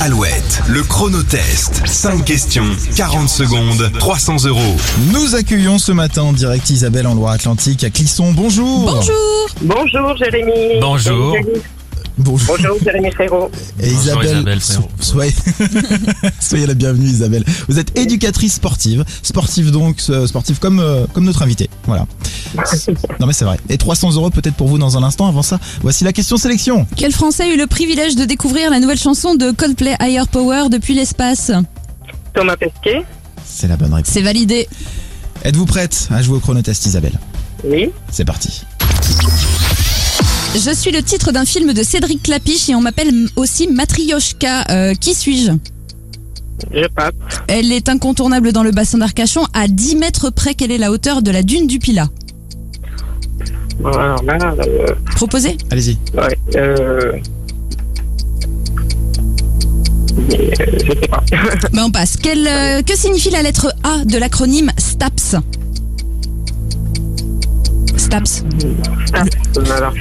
Alouette, le chronotest. 5 questions, 40 secondes, 300 €. Nous accueillons ce matin en direct Isabelle en Loire-Atlantique à Clisson. Bonjour. Bonjour. Bonjour Jérémy. Bonjour. Bonjour. Bonjour Jérémy Frérot. Et Bonjour Isabelle, frérot. Soyez la bienvenue Isabelle. Vous êtes éducatrice sportive. Sportive donc, sportive comme notre invité. Voilà. Non mais c'est vrai. Et 300 € peut-être pour vous dans un instant. Avant ça, voici la question sélection. Quel Français a eu le privilège de découvrir la nouvelle chanson de Coldplay Higher Power depuis l'espace? Thomas Pesquet. C'est la bonne réponse. C'est validé. Êtes-vous prête à jouer au chronotest Isabelle? Oui. C'est parti. Je suis le titre d'un film de Cédric Clapiche et on m'appelle aussi Matryoshka. Qui suis-je? Je passe. Elle est incontournable dans le bassin d'Arcachon. À 10 mètres près, quelle est la hauteur de la dune du Pilat? Bon, alors là, Proposé? Allez-y. ouais. Je sais pas. Ben on passe. Que signifie la lettre A de l'acronyme STAPS? STAPS. Alors,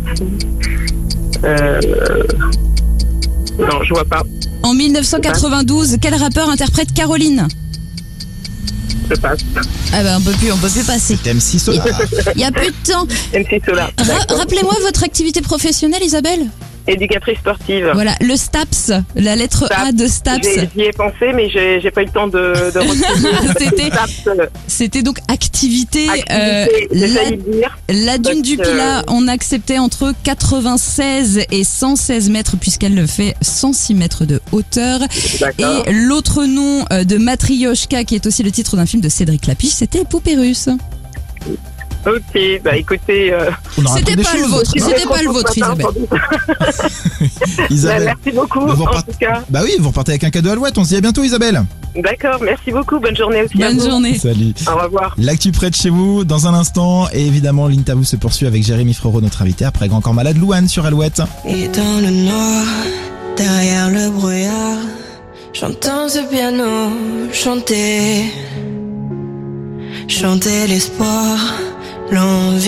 non, je vois pas. En 1992, quel rappeur interprète Caroline? Je passe. Ah ben on peut plus passer. C'est MC Solar. Il y a plus de temps. MC Solar. Rappelez-moi votre activité professionnelle, Isabelle. Éducatrice sportive. Voilà, le STAPS, la lettre A de STAPS. J'y ai pensé, mais j'ai pas eu le temps de retrouver. C'était donc activité. J'ai failli le dire. La dune du Pilat, on acceptait entre 96 et 116 mètres puisqu'elle le fait 106 mètres de hauteur. D'accord. Et l'autre nom de Matryoshka, qui est aussi le titre d'un film de Cédric Clapiche, c'était Poupée russe. Ok, bah écoutez, On aura C'était appris des pas le choses. vôtre, c'était pas le vôtre, Isabelle. Isabelle. Merci beaucoup, Vous en repartez- tout cas. Bah oui, vous repartez avec un cadeau Alouette. On se dit à bientôt Isabelle. D'accord, merci beaucoup, bonne journée aussi à Bonne vous. journée. Salut. Au revoir. L'actu près de chez vous dans un instant. Et évidemment, l'interview se poursuit avec Jérémy Frérot, notre invité, après Grand Corps Malade, Louane sur Alouette. Et dans le noir, derrière le brouillard, j'entends ce piano chanter l'espoir, l'envie.